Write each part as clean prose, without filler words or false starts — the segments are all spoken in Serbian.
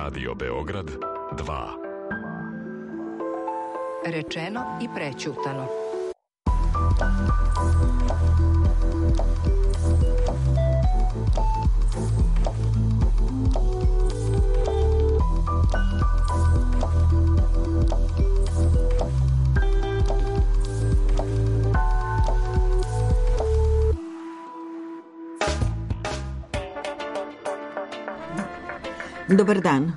Radio Beograd 2. Rečeno i prećutano. Dobar dan.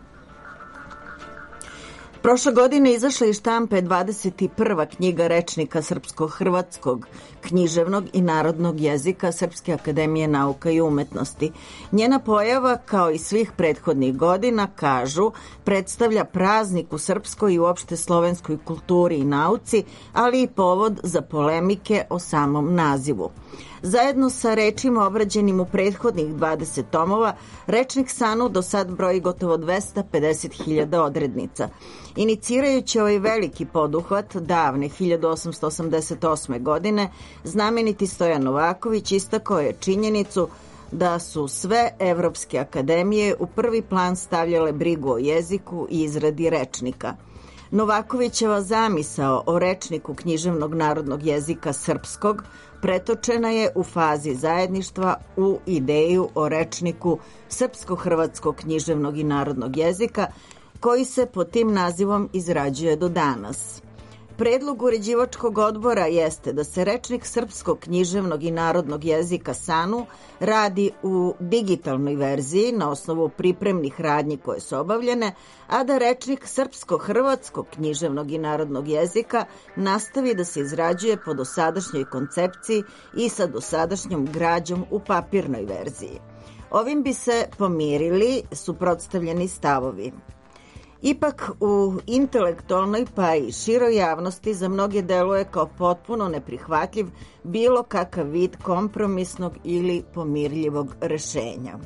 Prošle godine izašla iz štampe 21. knjiga rečnika srpsko-hrvatskog, književnog i narodnog jezika Srpske akademije nauka i umetnosti. Njena pojava, kao i svih prethodnih godina, kažu, predstavlja praznik u srpskoj i uopšte slovenskoj kulturi i nauci, ali i povod za polemike o samom nazivu. Zajedno sa rečima obrađenim u prethodnih 20 tomova, rečnik SANU do sad broji gotovo 250.000 odrednica. Inicirajući ovaj veliki poduhvat davne 1888. godine, znameniti Stojan Novaković istakao je činjenicu da su sve evropske akademije u prvi plan stavljale brigu o jeziku i izradi rečnika. Novakovićeva zamisao o rečniku književnog narodnog jezika srpskog pretočena je u fazi zajedništva u ideju o rečniku srpsko-hrvatskog književnog i narodnog jezika, koji se pod tim nazivom izrađuje do danas. Predlog uređivačkog odbora jeste da se rečnik srpskog književnog i narodnog jezika SANU radi u digitalnoj verziji na osnovu pripremnih radnji koje su obavljene, a da rečnik srpsko-hrvatskog književnog i narodnog jezika nastavi da se izrađuje po dosadašnjoj koncepciji i sa dosadašnjom građom u papirnoj verziji. Ovim bi se pomirili suprotstavljeni stavovi. Ipak u intelektualnoj pa i široj javnosti za mnoge deluje kao potpuno neprihvatljiv bilo kakav vid kompromisnog ili pomirljivog rešenja.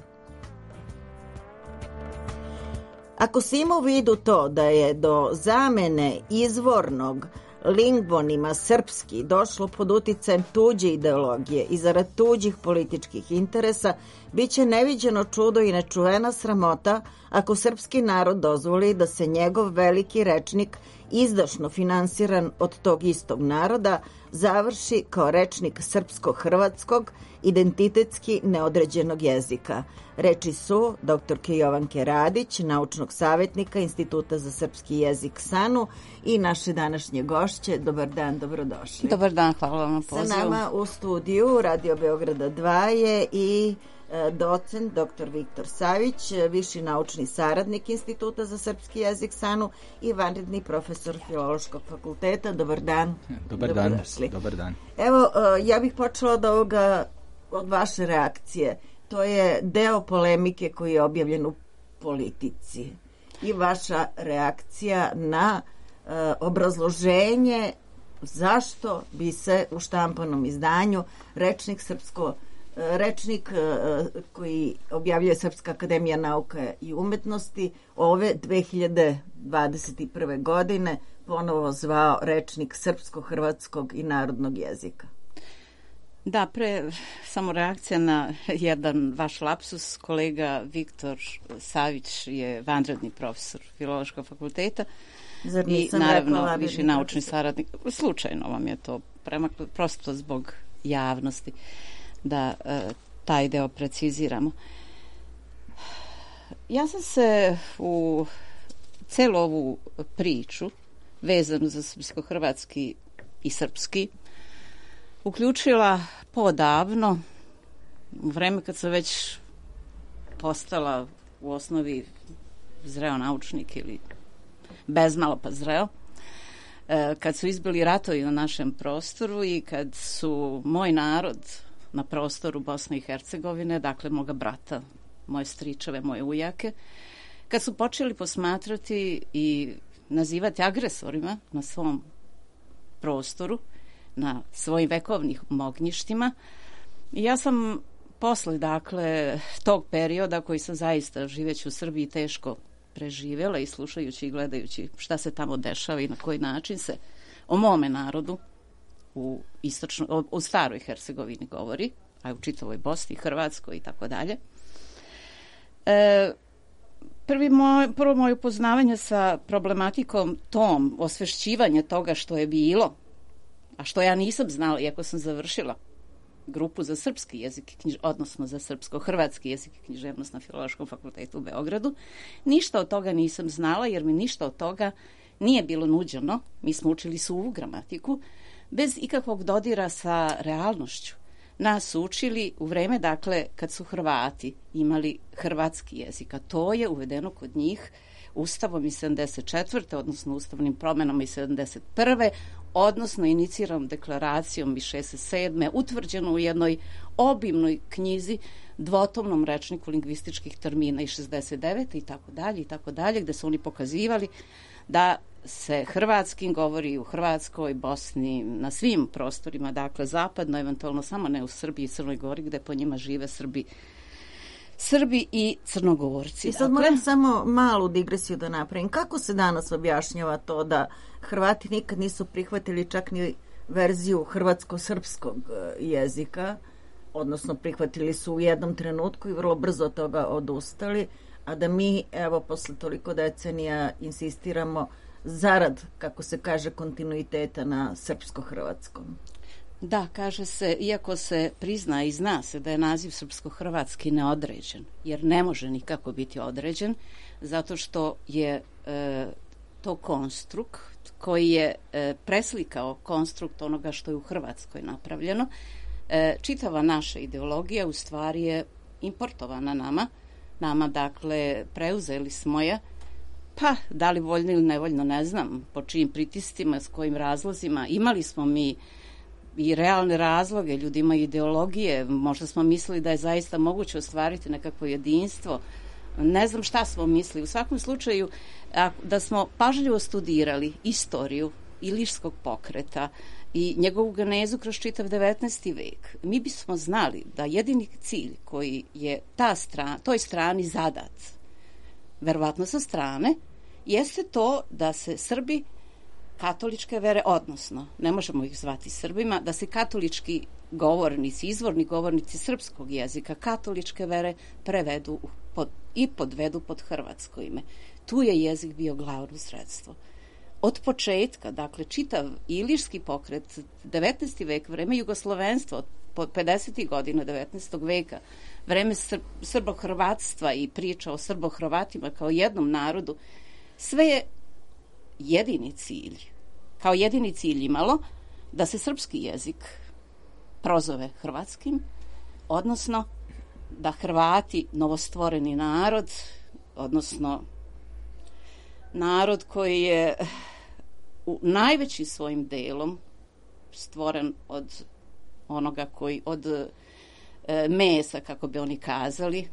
Ako se ima u vidu to da je do zamene izvornog lingvonima srpski došlo pod uticajem tuđe ideologije i zarad tuđih političkih interesa, biće neviđeno čudo i nečuvena sramota ako srpski narod dozvoli da se njegov veliki rečnik, izdašno finansiran od tog istog naroda, završi kao rečnik srpsko-hrvatskog, identitetski neodređenog jezika. Reči su doktorke Jovanke Radić, naučnog savjetnika Instituta za srpski jezik SANU i naše današnje gošće. Dobar dan, dobrodošli. Dobar dan, hvala vam na pozivu. Sa nama u studiju Radio Beograda 2 je i docent dr. Viktor Savić, viši naučni saradnik Instituta za srpski jezik SANU i vanredni profesor Filološkog fakulteta. Dobar dan. Dobar dan. Dobar dan. Evo, ja bih počela od vaše reakcije. To je deo polemike koji je objavljen u Politici i vaša reakcija na obrazloženje zašto bi se u štampanom izdanju rečnik koji objavljuje Srpska akademija nauka i umetnosti ove 2021. godine ponovo zvao rečnik srpsko-hrvatskog i narodnog jezika. Da, samo reakcija na jedan vaš lapsus. Kolega Viktor Savić je vanredni profesor Filološkog fakulteta i naravno viši naučni saradnik. Slučajno vam je to premaklo, prosto zbog javnosti da taj deo preciziramo. Ja sam se u celu ovu priču vezanu za srpsko-hrvatski i srpski uključila podavno, u vreme kad sam već postala u osnovi zreo naučnik ili bezmalo pa zreo, kad su izbili ratovi na našem prostoru i kad su moj narod na prostoru Bosne i Hercegovine, dakle moga brata, moje stričeve, moje ujake, kad su počeli posmatrati i nazivati agresorima na svom prostoru, na svojim vekovnim ognjištima. I ja sam posle, dakle, tog perioda koji sam zaista živeći u Srbiji teško preživjela i slušajući i gledajući šta se tamo dešava i na koji način se o mome narodu u staroj Hercegovini govori, a u čitavoj Bosni, Hrvatskoj i tako dalje. Prvo moje upoznavanje sa problematikom tom, osvešćivanje toga što je bilo, a što ja nisam znala, iako sam završila grupu za srpski jezik, odnosno za srpsko-hrvatski jezik i književnost na Filološkom fakultetu u Beogradu. Ništa od toga nisam znala, jer mi ništa od toga nije bilo nuđeno. Mi smo učili suvu gramatiku, bez ikakvog dodira sa realnošću. Nas su učili u vreme, dakle, kad su Hrvati imali hrvatski jezik, a to je uvedeno kod njih Ustavom iz 74. odnosno ustavnim promenama iz 71. odnosno iniciranom deklaracijom iz 67. utvrđeno u jednoj obimnoj knjizi, dvotomnom rečniku lingvističkih termina iz 69. i tako dalje, gde su oni pokazivali da se hrvatskim govori u Hrvatskoj, Bosni, na svim prostorima, dakle zapadno, eventualno samo ne u Srbiji i Crnoj Gori, gde po njima žive Srbi i Crnogorci. I sad moram samo malu digresiju da napravim. Kako se danas objašnjava to da Hrvati nikad nisu prihvatili čak ni verziju hrvatsko-srpskog jezika, odnosno prihvatili su u jednom trenutku i vrlo brzo od toga odustali, a da mi, evo, posle toliko decenija insistiramo zarad, kako se kaže, kontinuiteta na srpsko-hrvatskom? Da, kaže se, iako se prizna i zna se da je naziv srpsko-hrvatski neodređen, jer ne može nikako biti određen, zato što je to konstrukt koji je preslikao konstrukt onoga što je u Hrvatskoj napravljeno. Čitava naša ideologija u stvari je importovana nama, dakle, preuzeli smo je, pa da li voljno ili nevoljno, ne znam po čijim pritiscima, s kojim razlozima. Imali smo mi i realne razloge, ljudi imaju ideologije, možda smo mislili da je zaista moguće ostvariti nekakvo jedinstvo, ne znam šta smo mislili. U svakom slučaju, da smo pažljivo studirali istoriju Ilirskog pokreta i njegovu genezu kroz čitav 19. vek, mi bismo znali da jedini cilj koji je toj strani zadat, verovatno sa strane, jeste to da se Srbi katoličke vere, odnosno, ne možemo ih zvati Srbima, da se katolički govornici, izvorni govornici srpskog jezika, katoličke vere prevedu i podvedu pod hrvatsko ime. Tu je jezik bio glavno sredstvo. Od početka, dakle, čitav ilirski pokret, 19. vek, vreme jugoslovenstva, od 50. godina 19. veka, vreme srbohrvatstva i priča o srbohrvatima kao jednom narodu, sve je jedini cilj, kao jedini cilj imalo da se srpski jezik prozove hrvatskim, odnosno da Hrvati, novostvoreni narod, odnosno narod koji je u najvećim svojim delom stvoren od onoga od mesa, kako bi oni kazali,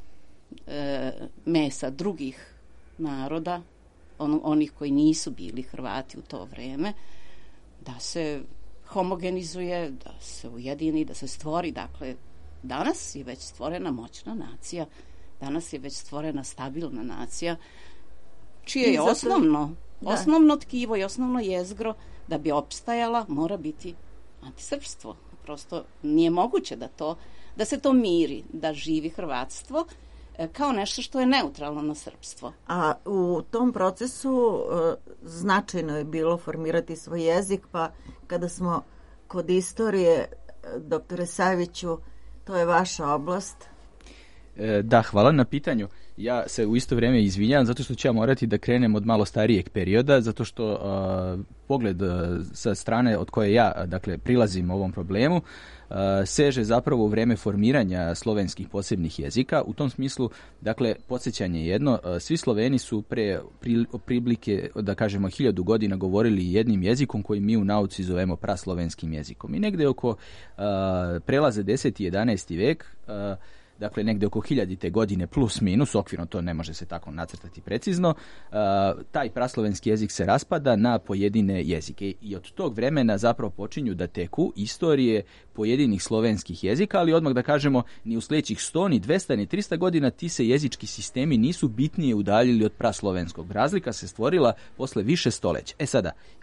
mesa drugih naroda, onih koji nisu bili Hrvati u to vreme, da se homogenizuje, da se ujedini, da se stvori. Dakle, danas je već stvorena moćna nacija, danas je već stvorena stabilna nacija, čije je osnovno tkivo i osnovno jezgro da bi opstajala mora biti antisrpstvo. Prosto nije moguće da se to miri, da živi hrvatstvo kao nešto što je neutralno na srpstvo. A u tom procesu značajno je bilo formirati svoj jezik, pa kada smo kod istorije, doktore Saviću, to je vaša oblast. Da, hvala na pitanju. Ja se u isto vrijeme izvinjam zato što ću ja morati da krenem od malo starijeg perioda, zato što pogled sa strane od koje ja, dakle, prilazim ovom problemu, seže zapravo u vrijeme formiranja slovenskih posebnih jezika. U tom smislu, dakle, podsjećanje jedno, svi Sloveni su pre priblike, da kažemo, 1000 godina govorili jednim jezikom koji mi u nauci zovemo praslovenskim jezikom. I negde oko prelaze 10. i 11. vek, dakle negde oko 1000. godine plus minus, okvirno to ne može se tako nacrtati precizno, taj praslovenski jezik se raspada na pojedine jezike i od tog vremena zapravo počinju da teku istorije pojedinih slovenskih jezika, ali odmah da kažemo, ni u sljedećih 100, ni 200, ni 300 godina ti se jezički sistemi nisu bitnije udaljili od praslovenskog. Razlika se stvorila posle više stoleća. Sada,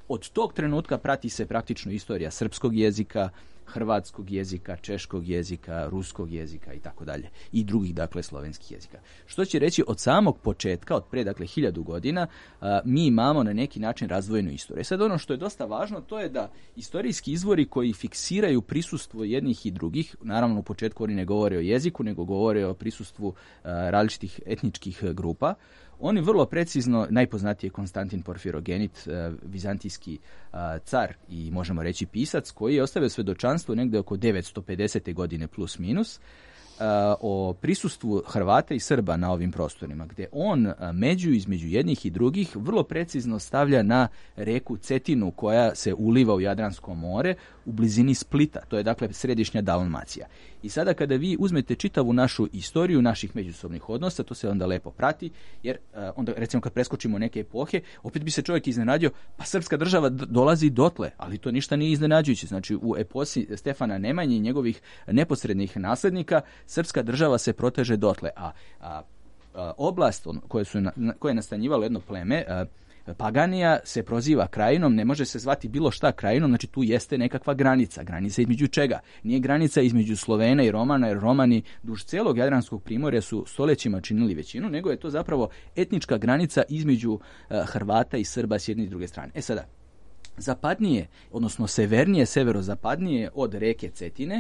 Od tog trenutka prati se praktično istorija srpskog jezika, hrvatskog jezika, češkog jezika, ruskog jezika i tako dalje. I drugih, dakle, slovenskih jezika. Što će reći, od samog početka, od pre, dakle, 1000 godina, mi imamo na neki način razdvojenu istoriju. Sad ono što je dosta važno, to je da istorijski izvori koji fiksiraju prisustvo jednih i drugih, naravno u početku oni ne govore o jeziku, nego govore o prisustvu različitih etničkih grupa, oni vrlo precizno, najpoznatiji je Konstantin Porfirogenit, vizantijski car i možemo reći pisac, koji je ostavio svedočanstvo negde oko 950. godine plus minus o prisustvu Hrvata i Srba na ovim prostorima, gde on među između jednih i drugih vrlo precizno stavlja na reku Cetinu koja se uliva u Jadransko more u blizini Splita, to je dakle središnja Dalmacija. I sada kada vi uzmete čitavu našu istoriju naših međusobnih odnosa, to se onda lepo prati, jer onda recimo kad preskočimo neke epohe, opet bi se čovjek iznenadio, pa srpska država dolazi dotle, ali to ništa nije iznenađujuće. Znači u eposi Stefana Nemanje i njegovih neposrednih naslednika, srpska država se proteže dotle, a oblast koje je nastanjivalo jedno pleme, Paganija, se proziva krajinom, ne može se zvati bilo šta krajinom, znači tu jeste nekakva granica. Granica između čega? Nije granica između Slovena i Romana, jer Romani duž celog Jadranskog primorja su stolećima činili većinu, nego je to zapravo etnička granica između Hrvata i Srba s jedne i druge strane. Sada, zapadnije, odnosno severnije, severozapadnije od reke Cetine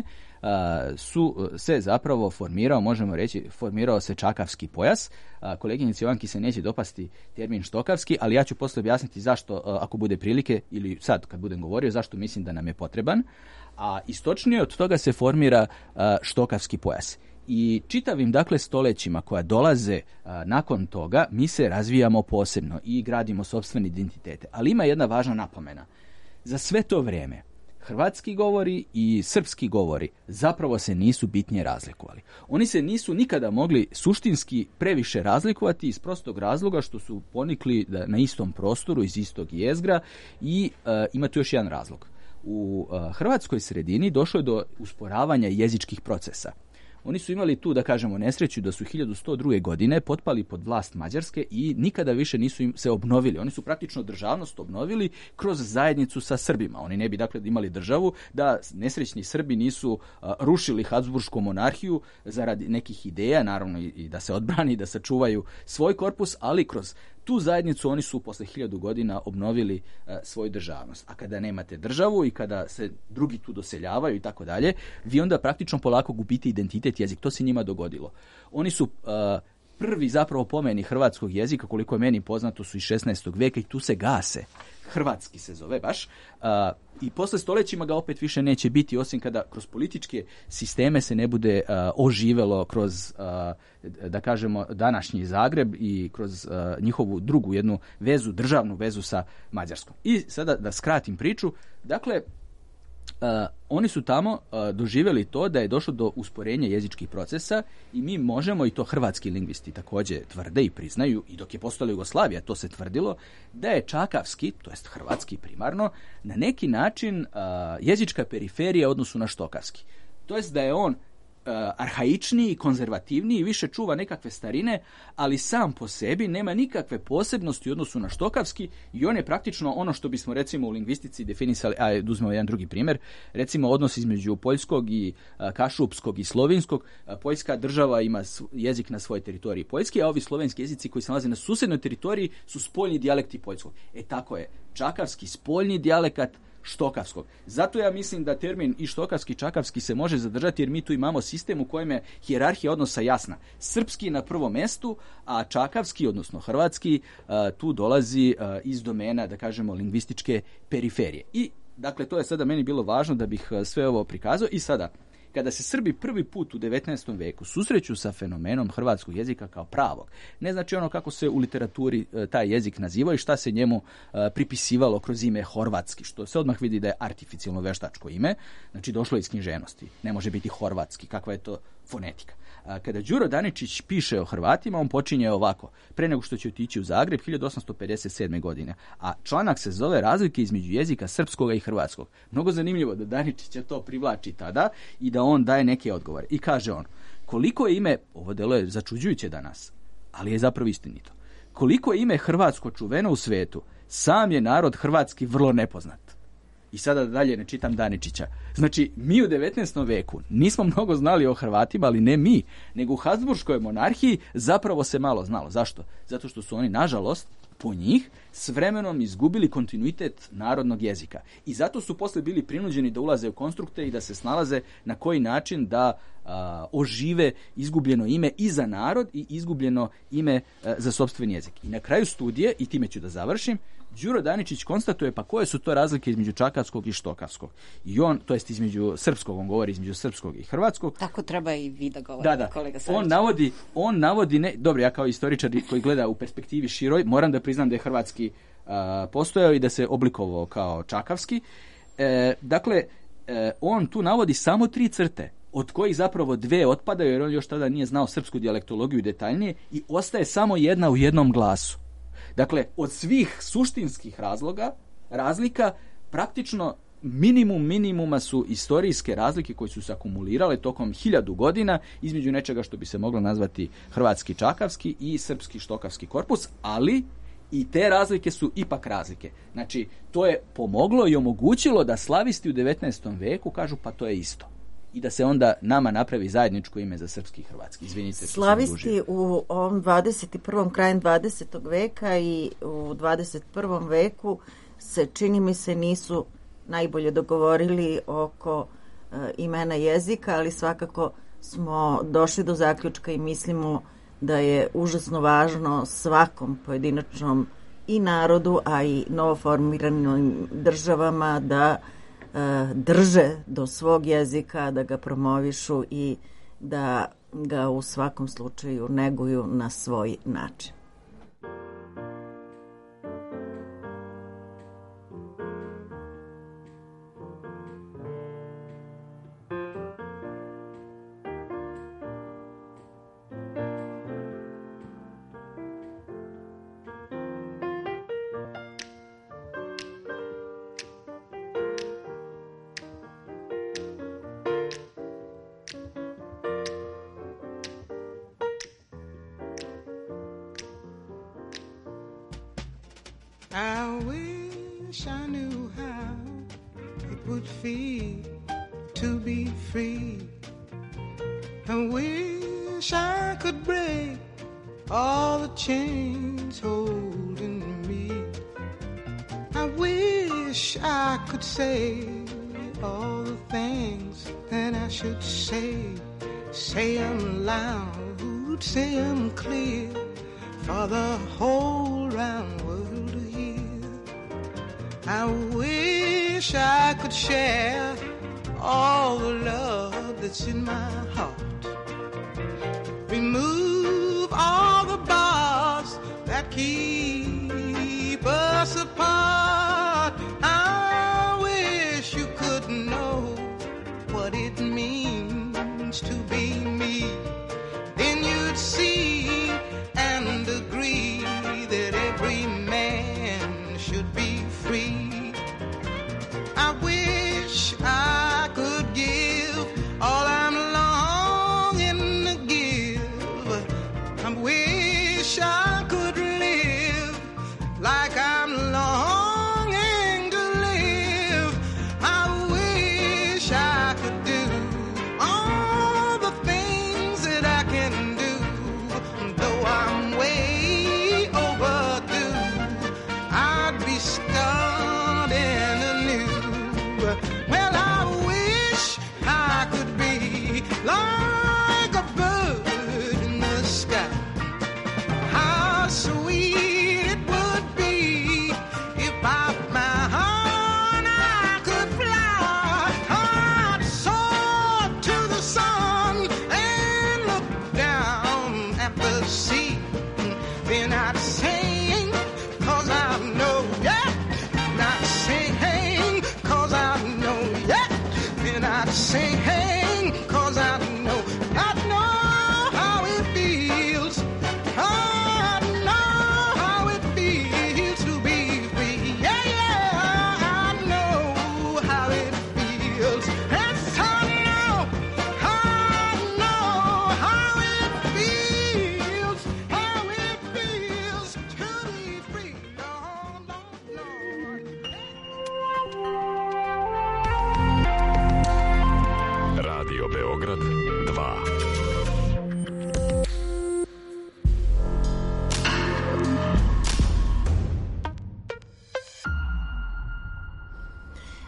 se zapravo formirao se čakavski pojas. Koleginici Jovanki se neće dopasti termin štokavski, ali ja ću posle objasniti zašto, ako bude prilike, ili sad kad budem govorio, zašto mislim da nam je potreban. A istočnije od toga se formira štokavski pojas. I čitavim, dakle, stolećima koja dolaze nakon toga, mi se razvijamo posebno i gradimo sopstvene identitete. Ali ima jedna važna napomena. Za sve to vrijeme hrvatski govori i srpski govori zapravo se nisu bitnije razlikovali. Oni se nisu nikada mogli suštinski previše razlikovati iz prostog razloga što su ponikli na istom prostoru, iz istog jezgra i ima tu još jedan razlog. U hrvatskoj sredini došlo je do usporavanja jezičkih procesa. Oni su imali tu, da kažemo, nesreću da su 1102. godine potpali pod vlast Mađarske i nikada više nisu im se obnovili. Oni su praktično državnost obnovili kroz zajednicu sa Srbima. Oni ne bi, dakle, imali državu da nesrećni Srbi nisu rušili Habsburšku monarhiju zarad nekih ideja, naravno i da se odbrani, da sačuvaju svoj korpus, ali kroz tu zajednicu oni su posle 1000 godina obnovili svoju državnost. A kada nemate državu i kada se drugi tu doseljavaju i tako dalje, vi onda praktično polako gubite identitet, jezik. To se njima dogodilo. Oni su prvi zapravo pomeni hrvatskog jezika, koliko je meni poznato, su iz 16. veka i tu se gase. Hrvatski se zove baš. I posle stolećima ga opet više neće biti, osim kada kroz političke sisteme se ne bude oživelo kroz, da kažemo, današnji Zagreb i kroz njihovu drugu jednu vezu, državnu vezu sa Mađarskom. I sada da skratim priču, dakle, oni su tamo doživjeli to da je došlo do usporenja jezičkih procesa i mi možemo, i to hrvatski lingvisti također tvrde i priznaju, i dok je postojala Jugoslavija to se tvrdilo, da je čakavski, to jest hrvatski primarno, na neki način jezička periferija u odnosu na štokavski. To jest da je on arhaičniji, konzervativniji, više čuva nekakve starine, ali sam po sebi nema nikakve posebnosti u odnosu na štokavski i on je praktično ono što bismo recimo u lingvistici definisali, da uzmemo jedan drugi primjer, recimo odnos između poljskog i kašupskog i slovinskog. Poljska država ima jezik na svojoj teritoriji Poljske, a ovi slovenski jezici koji se nalaze na susednoj teritoriji su spoljni dijalekti poljskog. Tako je, čakavski spoljni dijalekat štokavskog. Zato ja mislim da termin i štokavski i čakavski se može zadržati, jer mi tu imamo sistem u kojem je hijerarhija odnosa jasna. Srpski na prvom mestu, a čakavski, odnosno hrvatski, tu dolazi iz domena, da kažemo, lingvističke periferije. I, dakle, to je sada meni bilo važno da bih sve ovo prikazao. I sada, kada se Srbi prvi put u 19. veku susreću sa fenomenom hrvatskog jezika kao pravog, ne znači ono kako se u literaturi taj jezik nazivao i šta se njemu pripisivalo kroz ime horvatski, što se odmah vidi da je artificijalno veštačko ime, znači došlo iz književnosti, ne može biti horvatski, kakva je to fonetika. Kada Đuro Daničić piše o Hrvatima, on počinje ovako, pre nego što će otići u Zagreb 1857. godine, a članak se zove Razlike između jezika srpskog i hrvatskog. Mnogo zanimljivo da Daničić to privlači tada i da on daje neke odgovore. I kaže on, koliko je ime, ovo delo je začuđujuće danas, ali je zapravo istinito, koliko je ime hrvatsko čuveno u svetu, sam je narod hrvatski vrlo nepoznat. I sada dalje ne čitam Daničića. Znači, mi u 19. veku nismo mnogo znali o Hrvatima, ali ne mi, nego u Habsburškoj monarhiji zapravo se malo znalo. Zašto? Zato što su oni, nažalost, po njih, s vremenom izgubili kontinuitet narodnog jezika. I zato su posle bili prinuđeni da ulaze u konstrukte i da se snalaze na koji način da ožive izgubljeno ime i za narod i izgubljeno ime za sopstveni jezik. I na kraju studije, i time ću da završim, Đuro Daničić konstatuje pa koje su to razlike između čakavskog i štokavskog. I on, to jest između srpskog, on govori između srpskog i hrvatskog. Tako treba i vi da govorite, kolega Savić. On navodi, dobro, ja kao istoričar koji gleda u perspektivi široj, moram da priznam da je hrvatski postojao i da se oblikovao kao čakavski. On tu navodi samo 3 crte, od kojih zapravo 2 otpadaju, jer on još tada nije znao srpsku dijalektologiju detaljnije, i ostaje samo jedna u jednom glasu. Dakle, od svih suštinskih razlika, praktično minimuma su istorijske razlike koje su se akumulirale tokom 1000 godina između nečega što bi se moglo nazvati hrvatski čakavski i srpski štokavski korpus, ali i te razlike su ipak razlike. Znači, to je pomoglo i omogućilo da slavisti u 19. veku kažu pa to je isto. I da se onda nama napravi zajedničko ime za srpski i hrvatski. Izvinite. Slavisti u ovom 21. krajem 20. veka i u 21. veku se, čini mi se, nisu najbolje dogovorili oko imena jezika, ali svakako smo došli do zaključka i mislimo da je užasno važno svakom pojedinačnom i narodu, a i novoformiranim državama da drže do svog jezika, da ga promovišu i da ga u svakom slučaju neguju na svoj način. I wish I knew how it would feel to be free. I wish I could break all the chains holding me. I wish I could say all the things that I should say them loud, say them clear for the whole round world to hear. I wish I could share all the love that's in my heart. Remove all the bars that keep us apart. I wish you could know what it means to be me. Then you'd see and agree that every man should be free. I wish I could give all I'm longing to give. I wish I could live like I'm longing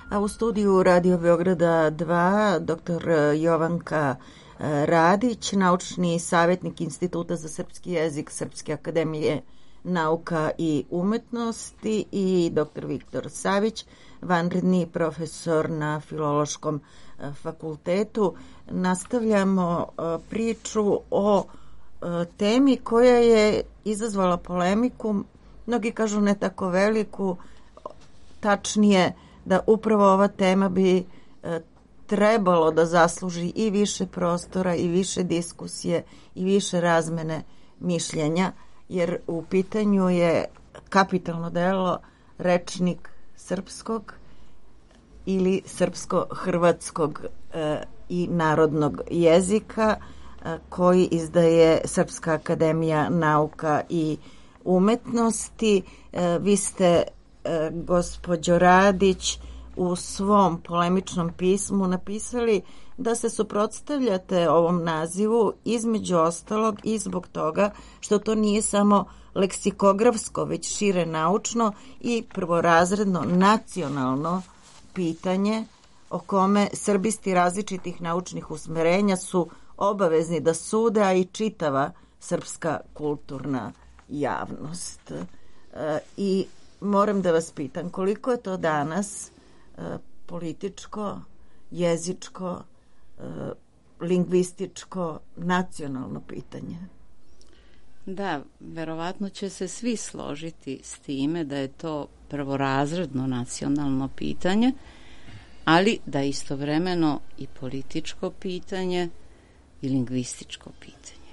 A u studiju Radio Beograda 2 dr. Jovanka Radić, naučni savjetnik Instituta za srpski jezik Srpske akademije nauka i umetnosti, i dr. Viktor Savić, vanredni profesor na Filološkom fakultetu. Nastavljamo priču o temi koja je izazvala polemiku, mnogi kažu ne tako veliku, tačnije da upravo ova tema bi trebalo da zasluži i više prostora i više diskusije i više razmene mišljenja, jer u pitanju je kapitalno delo Rečnik srpskog ili srpsko-hrvatskog i narodnog jezika koji izdaje Srpska akademija nauka i umetnosti. Vi ste, gospođo Radić, u svom polemičnom pismu napisali da se suprotstavljate ovom nazivu između ostalog i zbog toga što to nije samo leksikografsko, već šire naučno i prvorazredno nacionalno pitanje o kome srbisti različitih naučnih usmerenja su obavezni da sude, a i čitava srpska kulturna javnost. I moram da vas pitam, koliko je to danas političko, jezičko, lingvističko, nacionalno pitanje? Da, verovatno će se svi složiti s time da je to prvorazredno nacionalno pitanje, ali da istovremeno i političko pitanje i lingvističko pitanje.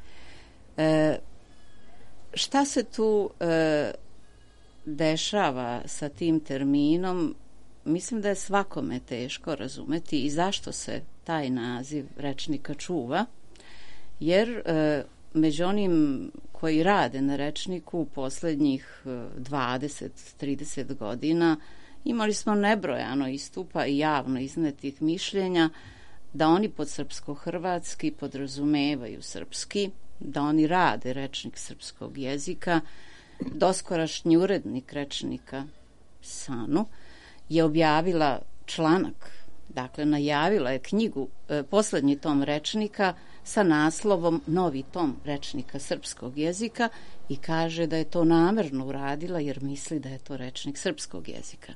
Šta se tu dešava sa tim terminom? Mislim da je svakome teško razumeti i zašto se taj naziv rečnika čuva, jer među onim koji rade na rečniku u poslednjih 20-30 godina imali smo nebrojano istupa i javno iznetih mišljenja da oni pod srpsko-hrvatski podrazumevaju srpski, da oni rade rečnik srpskog jezika. Doskorašnji urednik rečnika Sanu je objavila članak, dakle najavila je knjigu, poslednji tom rečnika sa naslovom Novi tom rečnika srpskog jezika i kaže da je to namerno uradila jer misli da je to rečnik srpskog jezika.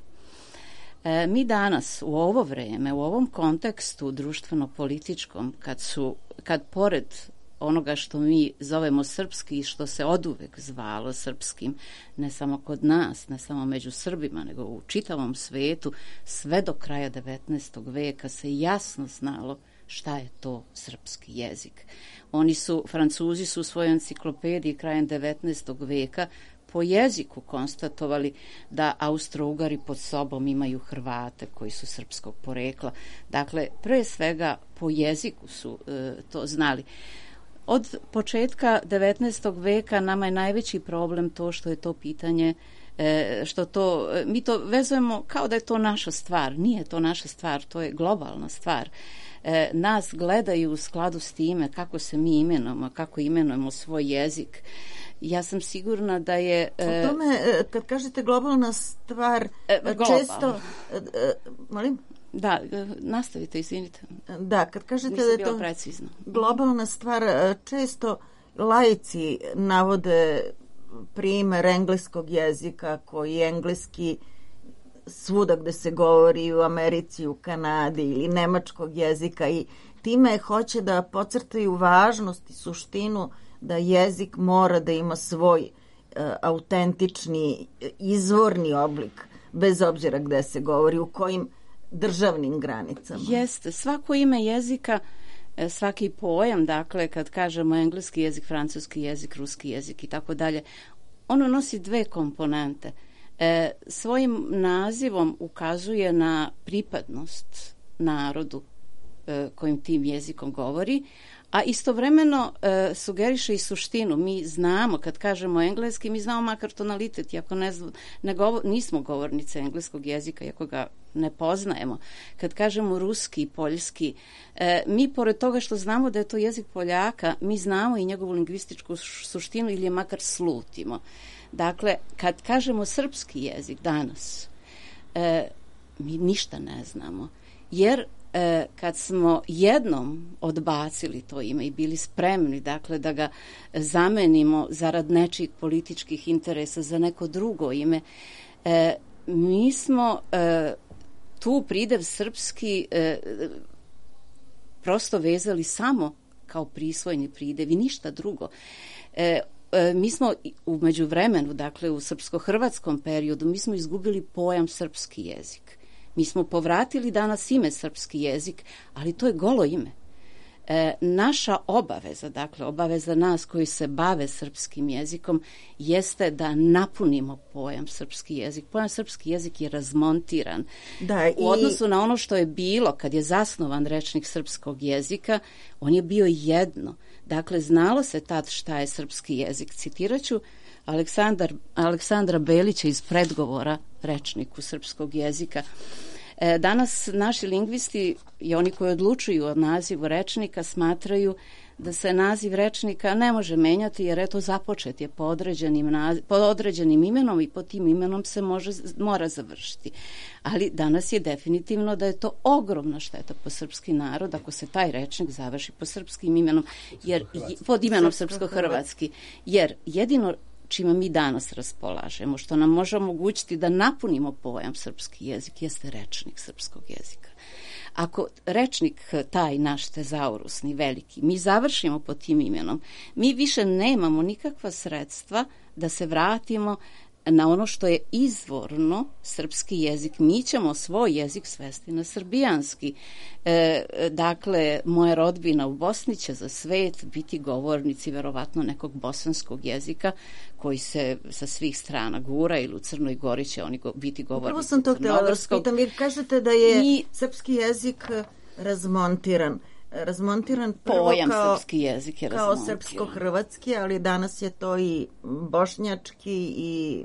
Mi danas u ovo vreme, u ovom kontekstu društveno-političkom, kad pored onoga što mi zovemo srpski i što se oduvek zvalo srpskim, ne samo kod nas, ne samo među Srbima, nego u čitavom svetu, sve do kraja 19. veka se jasno znalo šta je to srpski jezik. Francuzi su u svojoj enciklopediji krajem 19. veka po jeziku konstatovali da Austro-Ugari pod sobom imaju Hrvate koji su srpskog porekla. Dakle, pre svega po jeziku su to znali. Od početka 19. veka nama je najveći problem to što je to pitanje, mi to vezujemo kao da je to naša stvar. Nije to naša stvar, to je globalna stvar. Nas gledaju u skladu s time kako se mi imenujemo, kako imenujemo svoj jezik. Ja sam sigurna da je... U tome, kad kažete globalna stvar, često... Molim? Da, nastavite, izvinite. Da, kad kažete da je to precizno. Globalna stvar, često laici navode primer engleskog jezika koji je engleski svuda gde se govori, u Americi, u Kanadi, ili nemačkog jezika, i time hoće da podcrtaju važnost i suštinu da jezik mora da ima svoj autentični, izvorni oblik, bez obzira gde se govori, u kojim državnim granicama. Jeste, svako ime jezika, svaki pojam, dakle, kad kažemo engleski jezik, francuski jezik, ruski jezik i tako dalje, ono nosi dve komponente. Svojim nazivom ukazuje na pripadnost narodu kojim tim jezikom govori, a istovremeno sugeriše i suštinu. Mi znamo, kad kažemo engleski, mi znamo makar tonalitet, iako nismo govornice engleskog jezika, iako ga ne poznajemo. Kad kažemo ruski, poljski, mi pored toga što znamo da je to jezik Poljaka, mi znamo i njegovu lingvističku suštinu ili je makar slutimo. Dakle, kad kažemo srpski jezik danas, mi ništa ne znamo. Jer kad smo jednom odbacili to ime i bili spremni, dakle, da ga zamenimo zarad nečijih političkih interesa za neko drugo ime, mi smo tu pridev srpski prosto vezali samo kao prisvojni pridev i ništa drugo. Mi smo u međuvremenu, dakle u srpsko-hrvatskom periodu, mi smo izgubili pojam srpski jezik. Mi smo povratili danas ime srpski jezik, ali to je golo ime. Naša obaveza, dakle obaveza nas koji se bave srpskim jezikom, jeste da napunimo pojam srpski jezik. Pojam srpski jezik je razmontiran. U odnosu na ono što je bilo kad je zasnovan rečnik srpskog jezika, on je bio jedno. Dakle, znalo se tad šta je srpski jezik. Citiraću Aleksandra Belića iz predgovora rečniku srpskog jezika. Danas naši lingvisti i oni koji odlučuju o nazivu rečnika smatraju da se naziv rečnika ne može menjati jer eto započet je pod određenim imenom i pod tim imenom se mora završiti. Ali danas je definitivno da je to ogromna šteta po srpski narod ako se taj rečnik završi po srpskim imenom, pod imenom srpsko-hrvatski. Jer jedino čime mi danas raspolažemo, što nam može omogućiti da napunimo pojam srpski jezik, jeste rečnik srpskog jezika. Ako rečnik taj naš tezaurusni, veliki, mi završimo pod tim imenom, mi više nemamo nikakva sredstva da se vratimo na ono što je izvorno srpski jezik. Mi ćemo svoj jezik svesti na srbijanski. Dakle, moja rodbina u Bosni će za svet biti govornici verovatno nekog bosanskog jezika koji se sa svih strana gura, ili u Crnoj Gori će oni biti govornici. Prvo sam to htjela da spitam, jer kažete da je srpski jezik razmontiran. Razmontiran prvo pojam srpski jezik je kao srpsko-hrvatski, ali danas je to i bošnjački i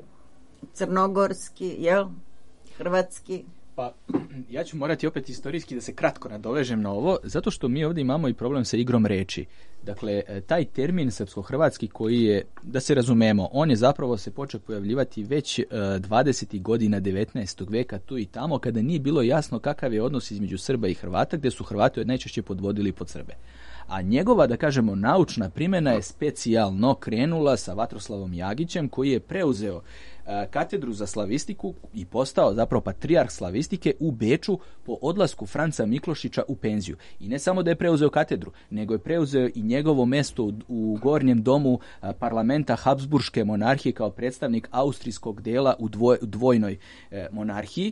crnogorski, jel? Hrvatski. Pa, ja ću morati opet istorijski da se kratko nadovežem na ovo, zato što mi ovdje imamo i problem sa igrom reči. Dakle, taj termin srpsko-hrvatski koji je, da se razumemo, on je zapravo se počeo pojavljivati već 20. godina 19. veka tu i tamo, kada nije bilo jasno kakav je odnos između Srba i Hrvata, gdje su Hrvati najčešće podvodili pod Srbe. A njegova, da kažemo, naučna primjena je specijalno krenula sa Vatroslavom Jagićem, koji je preuzeo katedru za slavistiku i postao zapravo patrijarh slavistike u Beču po odlasku Franca Miklošića u penziju. I ne samo da je preuzeo katedru, nego je preuzeo i njegovo mesto u gornjem domu parlamenta Habsburške monarhije kao predstavnik austrijskog dela u dvojnoj monarhiji.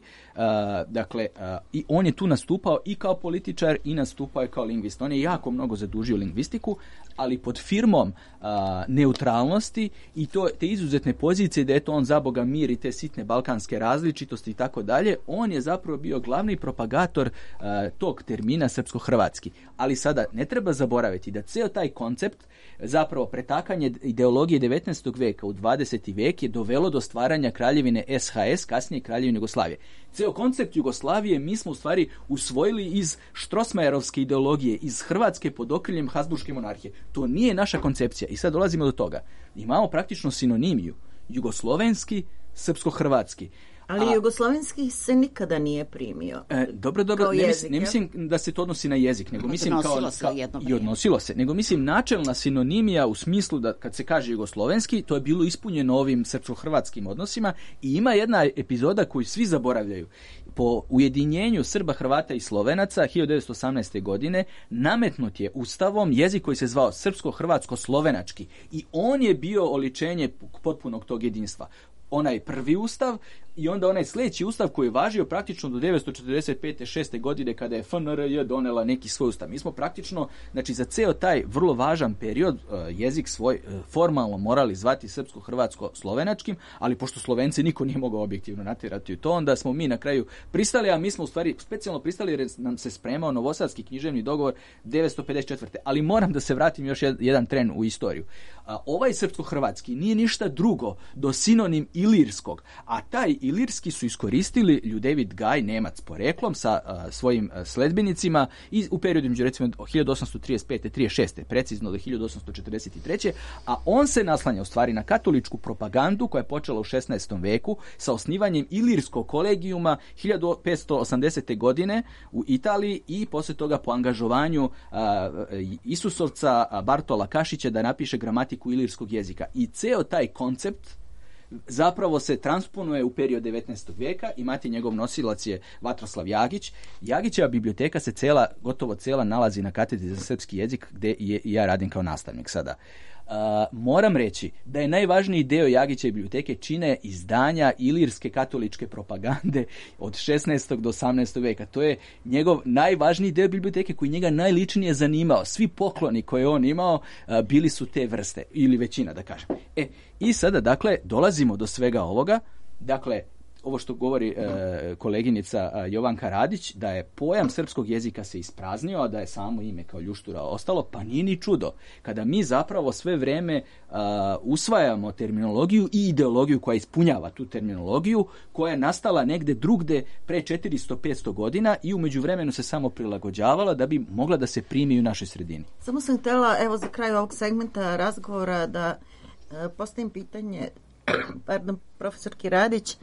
Dakle, i on je tu nastupao i kao političar i nastupao je kao lingvist. On je jako mnogo zadužio lingvistiku, ali pod firmom neutralnosti i te izuzetne pozicije da je to on za Boga mir i te sitne balkanske različitosti i tako dalje, on je zapravo bio glavni propagator tog termina srpsko-hrvatski. Ali sada ne treba zaboraviti da ceo taj koncept, zapravo pretakanje ideologije 19. veka u 20. vek je dovelo do stvaranja kraljevine SHS, kasnije kraljevine Jugoslavije. Ceo koncept Jugoslavije mi smo u stvari usvojili iz Štrosmajerovske ideologije, iz Hrvatske pod okriljem Habsburške monarhije. To nije naša koncepcija i sad dolazimo do toga. Imamo praktično sinonimiju jugoslovenski, srpsko-hrvatski. Ali jugoslovenski se nikada nije primio. Dobro, ne mislim da se to odnosi na jezik, nego mislim odnosilo se, nego mislim načelna sinonimija u smislu da kad se kaže jugoslovenski, to je bilo ispunjeno ovim srpsko-hrvatskim odnosima i ima jedna epizoda koju svi zaboravljaju. Po ujedinjenju Srba, Hrvata i Slovenaca 1918. godine nametnut je ustavom jezik koji se zvao srpsko-hrvatsko-slovenački i on je bio oličenje potpunog tog jedinstva. Onaj prvi ustav i onda onaj sljedeći ustav koji je važio praktično do 1945. 6. godine kada je FNRJ donela neki svoj ustav. Mi smo praktično, znači za ceo taj vrlo važan period jezik svoj formalno morali zvati srpsko-hrvatsko-slovenačkim, ali pošto Slovenci niko nije mogao objektivno natjerati u to, onda smo mi na kraju pristali, a mi smo u stvari specijalno pristali jer nam se spremao Novosadski književni dogovor 1954. Ali moram da se vratim još jedan tren u istoriju. Ovaj srpsko-hrvatski nije ništa drugo do sinonim ilirskog, a taj ilirski su iskoristili Ljudevit Gaj, Nemac poreklom, sa svojim sledbenicima u periodu među recimo 1835. 36. precizno do 1843. A on se naslanja u stvari na katoličku propagandu koja je počela u 16. veku sa osnivanjem Ilirskog kolegijuma 1580. godine u Italiji i posle toga po angažovanju Isusovca Bartola Kašića da napiše gramatiku ilirskog jezika. I ceo taj koncept zapravo se transponuje u period 19. veka. Imate njegov nosilac je Vatroslav Jagić. Jagićeva biblioteka se gotovo cela nalazi na katedri za srpski jezik gde ja radim kao nastavnik sada. Moram reći da je najvažniji deo Jagićeve biblioteke čine izdanja ilirske katoličke propagande od 16. do 18. veka. To je njegov najvažniji deo biblioteke koji njega najličnije zanimao. Svi pokloni koje on imao bili su te vrste, ili većina da kažem. I sada dakle dolazimo do svega ovoga. Dakle, ovo što govori koleginica Jovanka Radić, da je pojam srpskog jezika se ispraznio, a da je samo ime kao ljuštura ostalo, pa nije ni čudo. Kada mi zapravo sve vreme usvajamo terminologiju i ideologiju koja ispunjava tu terminologiju, koja je nastala negde drugde pre 400-500 godina i u međuvremenu se samo prilagođavala da bi mogla da se primi u našoj sredini. Samo sam htjela, evo za kraj ovog segmenta razgovora, da postavim pitanje, profesorki Radić,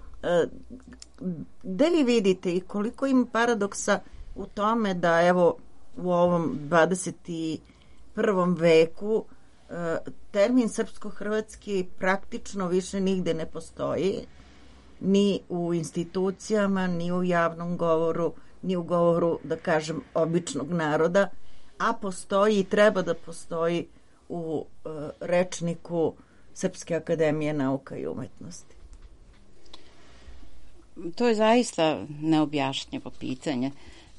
gde vi vidite i koliko ima paradoksa u tome da evo u ovom 21. veku termin srpsko-hrvatski praktično više nigde ne postoji, ni u institucijama, ni u javnom govoru, ni u govoru, da kažem, običnog naroda, a postoji i treba da postoji u rečniku Srpske akademije nauka i umetnosti. To je zaista neobjašnjivo pitanje.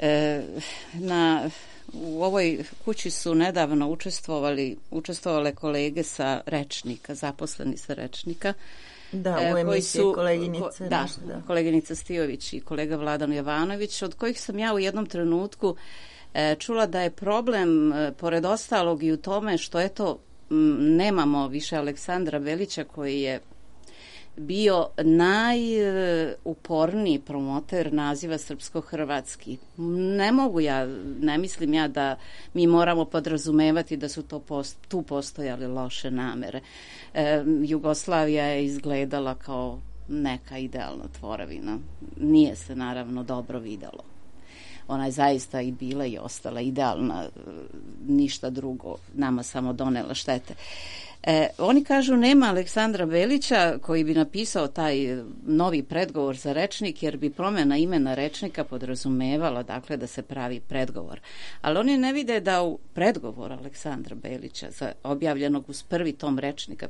U ovoj kući su nedavno učestvovale kolege sa rečnika, zaposleni sa rečnika. Da, u emisiji koleginice. Koleginica Stijović i kolega Vladan Jovanović, od kojih sam ja u jednom trenutku čula da je problem, pored ostalog, i u tome što nemamo više Aleksandra Belića, koji je bio najuporniji promoter naziva srpsko-hrvatski. Ne mislim ja da mi moramo podrazumevati da su tu postojale loše namere. Jugoslavija je izgledala kao neka idealna tvorevina. Nije se naravno dobro videlo. Ona je zaista i bila i ostala idealna, ništa drugo, nama samo donela štete. Oni kažu nema Aleksandra Belića koji bi napisao taj novi predgovor za rečnik, jer bi promjena imena rečnika podrazumevala dakle da se pravi predgovor. Ali oni ne vide da u predgovoru Aleksandra Belića, objavljenog uz prvi tom rečnika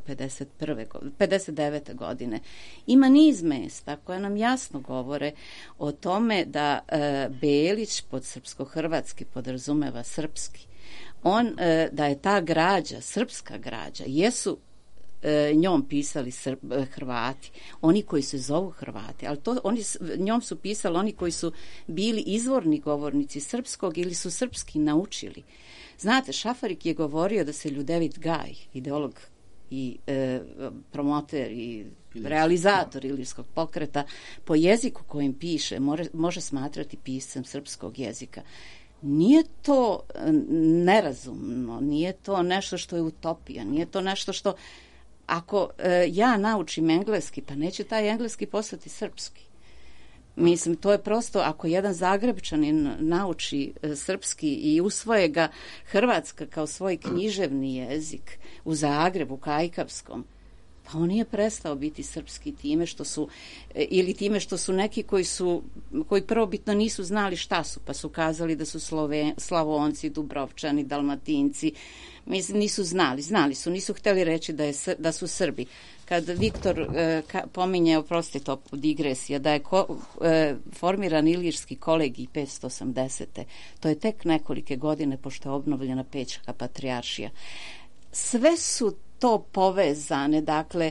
59. godine, ima niz mesta koje nam jasno govore o tome da Belić pod srpsko-hrvatski podrazumeva srpski. Da je ta građa, srpska građa, jesu njom pisali Hrvati, oni koji se zovu Hrvati, ali njom su pisali oni koji su bili izvorni govornici srpskog ili su srpski naučili. Znate, Šafarik je govorio da se Ljudevit Gaj, ideolog i promoter i realizator ilirskog pokreta, po jeziku kojim piše može smatrati piscem srpskog jezika. Nije to nerazumno, nije to nešto što je utopija, nije to nešto što ako ja naučim engleski, pa neće taj engleski postati srpski. Mislim, to je prosto, ako jedan Zagrebčanin nauči srpski i usvoje ga Hrvatska kao svoj književni jezik u Zagrebu, Kajkavskom, pa on nije prestao biti srpski time što su neki koji prvobitno nisu znali šta su, pa su kazali da su Slavonci, Dubrovčani, Dalmatinci. Mislim, nisu znali su, nisu hteli reći da su Srbi. Kad Viktor pominje, oprostite, to digresija, da je formiran Ilirski kolegij 580. To je tek nekolike godine pošto je obnovljena Pećka patrijaršija. Sve su to povezane, dakle,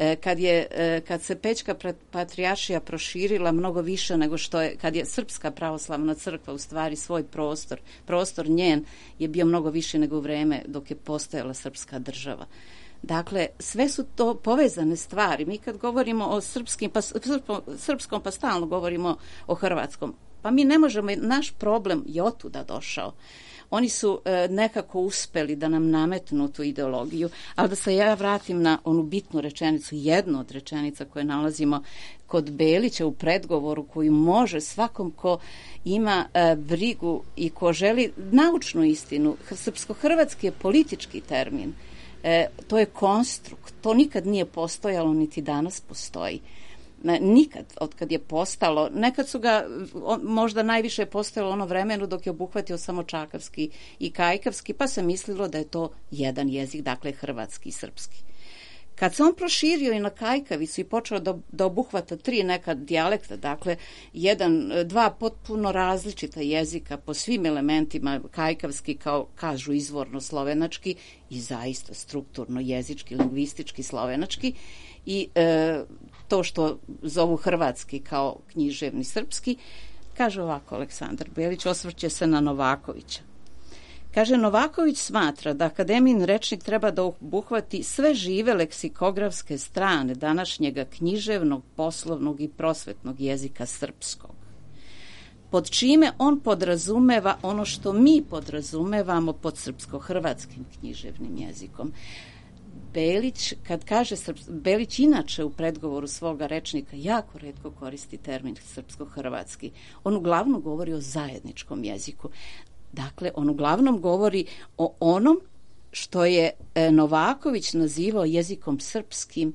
kad se Pećka patrijaršija proširila mnogo više nego što je, kad je Srpska pravoslavna crkva u stvari svoj prostor njen je bio mnogo više nego u vreme dok je postojala srpska država. Dakle, sve su to povezane stvari. Mi kad govorimo o srpskom, pa stalno govorimo o hrvatskom. Pa mi ne možemo, naš problem je otuda došao. Oni su nekako uspeli da nam nametnu tu ideologiju, ali da se ja vratim na onu bitnu rečenicu, jednu od rečenica koje nalazimo kod Belića u predgovoru, koju može svakom ko ima brigu i ko želi naučnu istinu. Srpsko-hrvatski je politički termin. To je konstrukt. To nikad nije postojalo, niti danas postoji. Nikad, od kad je postalo, nekad su ga možda najviše postojalo ono vremenu dok je obuhvatio samo čakavski i kajkavski, pa se mislilo da je to jedan jezik, dakle hrvatski i srpski. Kad se on proširio i na kajkavicu i počeo da obuhvata 3 neka dijalekta, dakle dva potpuno različita jezika po svim elementima, kajkavski kao kažu izvorno slovenački i zaista strukturno jezički, lingvistički slovenački, i to što zovu hrvatski kao književni srpski, kaže ovako Aleksandar Belić, osvrće se na Novakovića. Kaže, Novaković smatra da akademijin rečnik treba da obuhvati sve žive leksikografske strane današnjega književnog, poslovnog i prosvetnog jezika srpskog, pod čime on podrazumeva ono što mi podrazumevamo pod srpsko-hrvatskim književnim jezikom. Belić, kad kaže Belić inače u predgovoru svoga rečnika jako retko koristi termin srpsko-hrvatski. On uglavnom govori o zajedničkom jeziku. Dakle, on uglavnom govori o onom što je Novaković nazivao jezikom srpskim,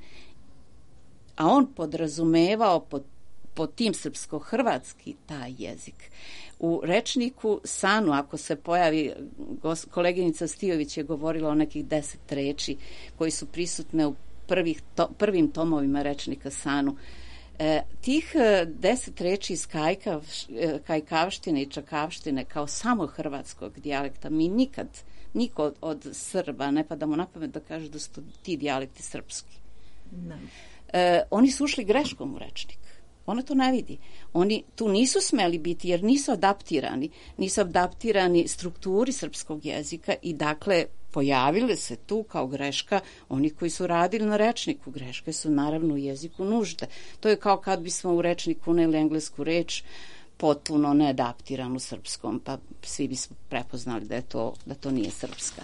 a on podrazumevao pod tim srpsko-hrvatski taj jezik. U rečniku Sanu, ako se pojavi, koleginica Stijović je govorila o nekih 10 reči koji su prisutne u prvim tomovima rečnika Sanu. Tih 10 reči iz kajkavštine i čakavštine kao samo hrvatskog dijalekta mi nikad, niko od Srba ne pada mu na pamet da kaže da su ti dijalekti srpski. Oni su ušli greškom u rečnik. Ona to ne vidi. Oni tu nisu smeli biti jer nisu adaptirani strukturi srpskog jezika i dakle pojavile se tu kao greška oni koji su radili na rečniku. Greške su naravno u jeziku nužde. To je kao kad bismo u rečniku uneli englesku reč potpuno neadaptiranu srpskom, pa svi bismo prepoznali da to nije srpska.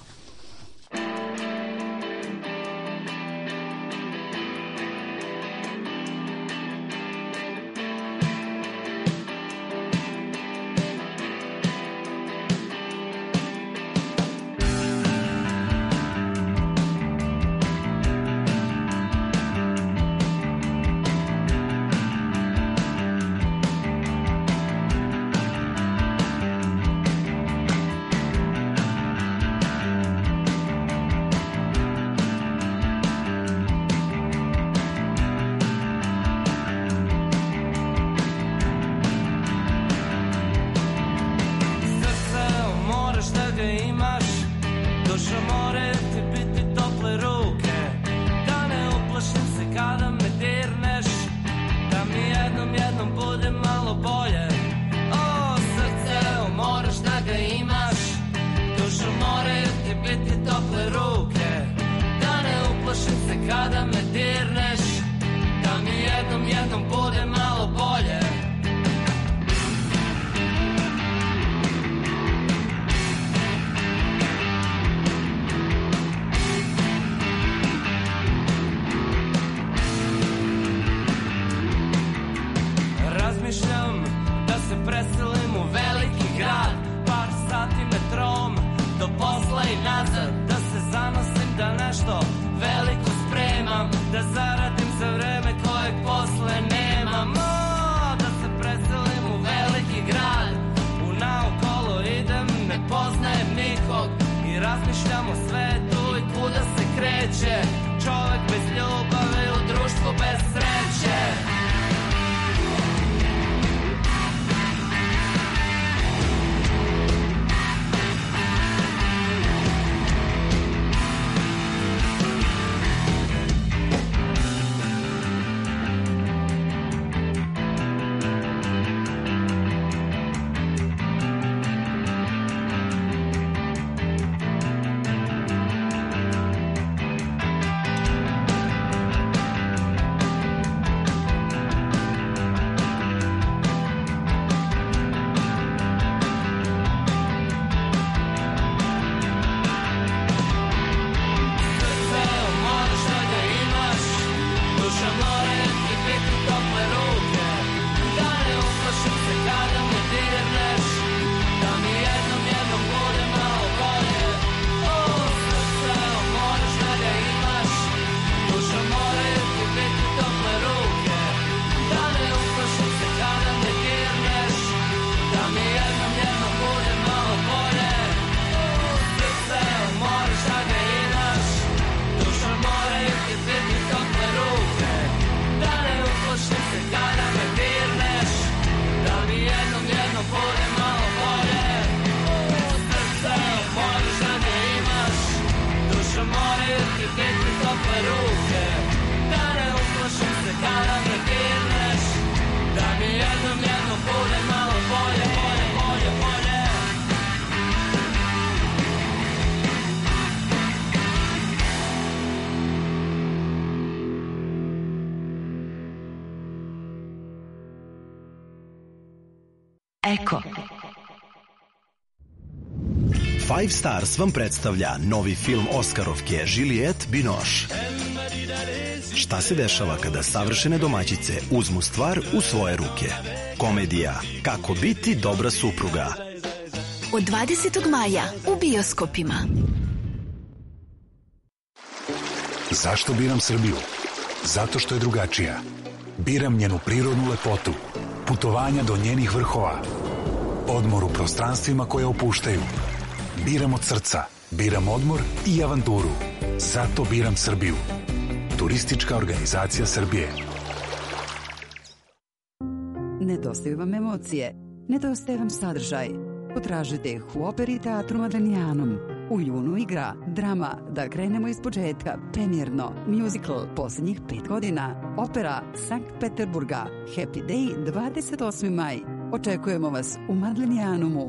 njeno polje malo bolje. Srce možeš da ne imaš, duša mora jer ti gledne tople ruke. Da ne uplašim se kada me dirneš, da mi jednom bude malo bolje, bolje, bolje, bolje. Eko. Five Stars vam predstavlja novi film Oskarovke Juliette Binoche. Šta se dešava kada savršene domaćice uzmu stvar u svoje ruke? Komedija Kako biti dobra supruga. Od 20. maja u bioskopima. Zašto biram Srbiju? Zato što je drugačija. Biram njenu prirodnu lepotu, putovanja do njenih vrhova, odmor u prostranstvima koje opuštaju. Biram od srca, biram odmor i avanturu. Zato biram Srbiju. Turistička organizacija Srbije. Nedostaju vam emocije, nedostaje vam sadržaj. Potražite ih u operi Teatru Madanijanum. U junu igra drama Da krenemo iz početka, premijerno, musical posljednjih 5 godina, opera Sankt Peterburga, Happy Day 28. maj. Očekujemo vas u Madanijanumu.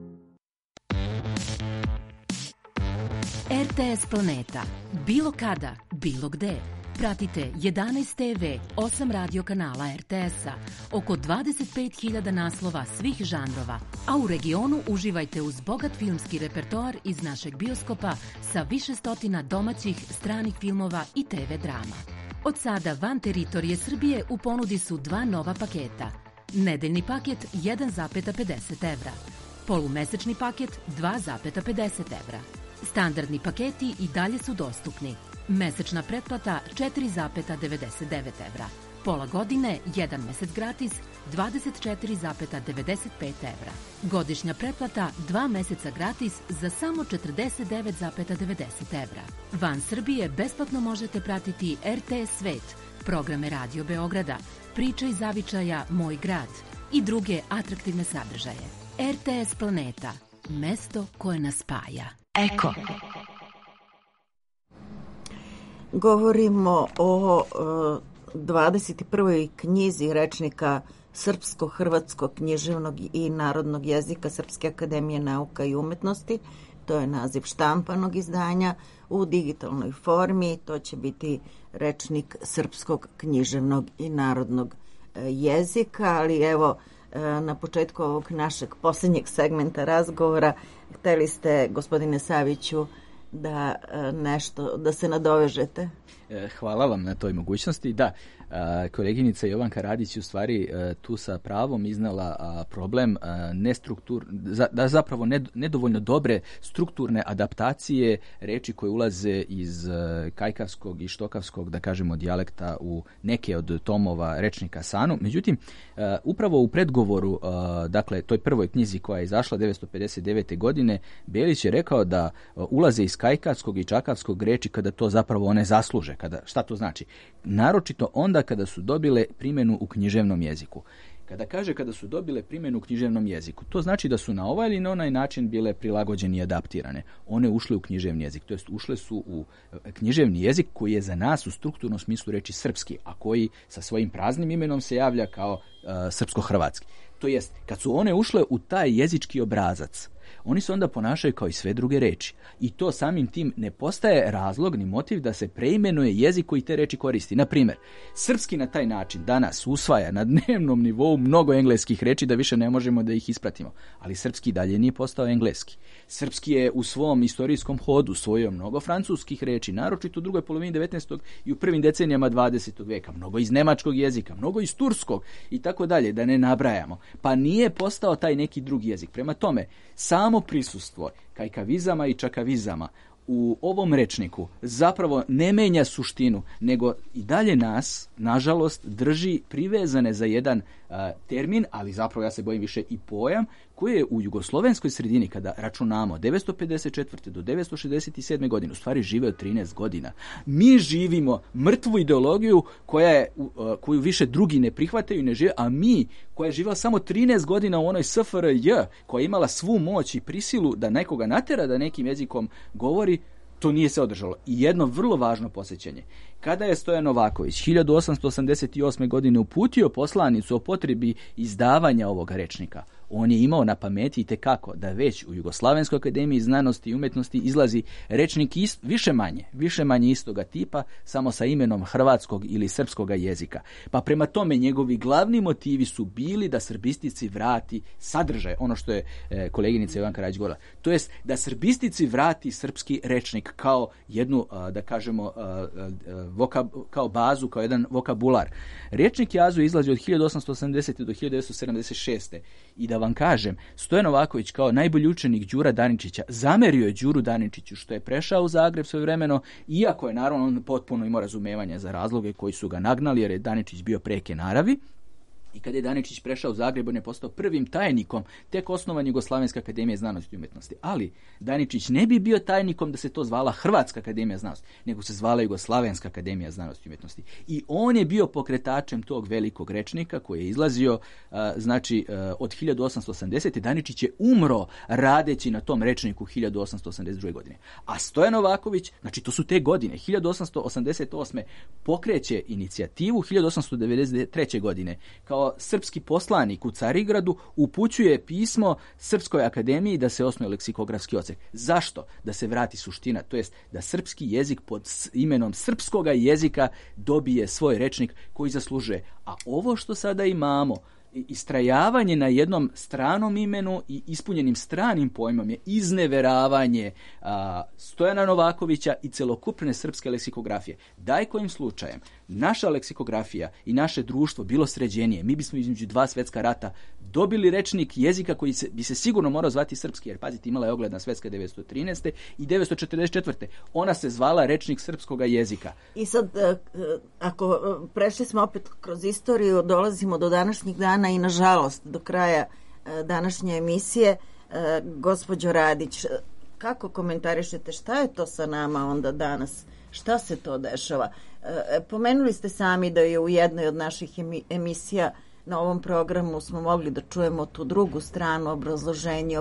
RTS Planeta. Bilo kada, bilo gde. Pratite 11 TV, 8 radio kanala RTS-a, oko 25.000 naslova svih žanrova, a u regionu uživajte uz bogat filmski repertoar iz našeg bioskopa sa više stotina domaćih, stranih filmova i TV drama. Od sada van teritorije Srbije u ponudi su 2 nova paketa. Nedeljni paket 1,50 evra. Polumesečni paket 2,50 evra. Standardni paketi i dalje su dostupni. Mesečna pretplata 4,99 evra. Pola godine, 1 mesec gratis, 24,95 evra. Godišnja pretplata 2 meseca gratis za samo 49,90 evra. Van Srbije besplatno možete pratiti RTS Svet, programe Radio Beograda, Priče iz zavičaja Moj grad i druge atraktivne sadržaje. RTS Planeta, mesto koje nas spaja. Eko. Govorimo o 21. knjizi rečnika srpsko-hrvatskog književnog i narodnog jezika Srpske akademije nauka i umetnosti. To je naziv štampanog izdanja u digitalnoj formi. To će biti rečnik srpskog književnog i narodnog jezika, ali evo na početku ovog našeg posljednjeg segmenta razgovora hteli ste, gospodine Saviću, da se nadovežete. Hvala vam na toj mogućnosti. Da, koleginica Jovanka Radić u stvari tu sa pravom iznala problem zapravo nedovoljno dobre strukturne adaptacije reči koje ulaze iz kajkavskog i štokavskog, da kažemo, dijalekta u neke od tomova rečnika Sanu. Međutim, upravo u predgovoru, dakle, toj prvoj knjizi koja je izašla 1959. godine, Belić je rekao da ulaze iz kajkavskog i čakavskog reči kada to zapravo one zasluže. Šta to znači? Naročito onda kada su dobile primjenu u književnom jeziku. Kada su dobile primjenu u književnom jeziku, to znači da su na ovaj ili na onaj način bile prilagođene i adaptirane. One ušle u književni jezik, to jest ušle su u književni jezik koji je za nas u strukturnom smislu reči srpski, a koji sa svojim praznim imenom se javlja kao srpsko-hrvatski. To jest, kad su one ušle u taj jezički obrazac, oni se onda ponašaju kao i sve druge reči. I to samim tim ne postaje razlog ni motiv da se preimenuje jezik koji te reči koristi. Na primjer, srpski na taj način danas usvaja na dnevnom nivou mnogo engleskih reči da više ne možemo da ih ispratimo. Ali srpski dalje nije postao engleski. Srpski je u svom istorijskom hodu usvojio mnogo francuskih reči, naročito u drugoj polovini 19. i u prvim decenijama 20. veka. Mnogo iz nemačkog jezika, mnogo iz turskog i tako dalje, da ne nabrajamo. Pa nije postao taj neki drugi jezik. Prema tome, samo prisustvo kajkavizama i čakavizama u ovom rečniku zapravo ne menja suštinu, nego i dalje nas, nažalost, drži privezane za jedan termin, ali zapravo ja se bojim više i pojam, koji je u jugoslovenskoj sredini, kada računamo 954. do 967. godine, u stvari žive od 13 godina. Mi živimo mrtvu ideologiju koju više drugi ne prihvataju i ne žive, a mi koja je živjela samo 13 godina u onoj SFRJ, koja je imala svu moć i prisilu da nekoga natera da nekim jezikom govori, to nije se održalo. I jedno vrlo važno posjećanje. Kada je Stojan Novaković 1888. godine uputio poslanicu o potrebi izdavanja ovoga rečnika, on je imao na pameti itekako da već u Jugoslavenskoj akademiji znanosti i umjetnosti izlazi rečnik više manje istoga tipa, samo sa imenom hrvatskog ili srpskog jezika. Pa prema tome njegovi glavni motivi su bili da srbistici vrati sadržaj, ono što je koleginica Ivanka Rajić govorila, to jest da srbistici vrati srpski rečnik kao jednu, da kažemo, kao bazu, kao jedan vokabular. Rečnik Jazu izlazi od 1880. do 1976. I da vam kažem, Stojan Novaković kao najbolji učenik Đura Daničića zamerio je Đuru Daničiću što je prešao u Zagreb svojevremeno, iako je naravno on potpuno imao razumevanja za razloge koji su ga nagnali, jer je Daničić bio preke naravi. I kada je Daničić prešao u Zagreb, on je postao prvim tajnikom tek osnovane Jugoslavenske akademije znanosti i umjetnosti. Ali Daničić ne bi bio tajnikom da se to zvala Hrvatska akademija znanosti, nego se zvala Jugoslavenska akademija znanosti i umjetnosti. I on je bio pokretačem tog velikog rečnika koji je izlazio od 1880. Daničić je umro radeći na tom rečniku 1882. godine. A Stojan Novaković, znači to su te godine, 1888. pokreće inicijativu, 1893. godine kao srpski poslanik u Carigradu upućuje pismo Srpskoj akademiji da se osnuje leksikografski odsek. Zašto? Da se vrati suština, to jest da srpski jezik pod imenom srpskoga jezika dobije svoj rečnik koji zaslužuje. A ovo što sada imamo, istrajavanje na jednom stranom imenu i ispunjenim stranim pojmom je izneveravanje Stojana Novakovića i celokupne srpske leksikografije. Daj kojim slučajem naša leksikografija i naše društvo bilo sređenije, mi bismo između dva svjetska rata dobili rečnik jezika koji bi se sigurno morao zvati srpski, jer pazite, imala je ogledna svetska 1913. i 1944. Ona se zvala rečnik srpskoga jezika. I sad, ako prešli smo opet kroz istoriju, dolazimo do današnjih dana i nažalost do kraja današnje emisije. Gospođo Radić, kako komentarišete, šta je to sa nama onda danas? Šta se to dešava? Pomenuli ste sami da je u jednoj od naših emisija na ovom programu smo mogli da čujemo tu drugu stranu, obrazloženje,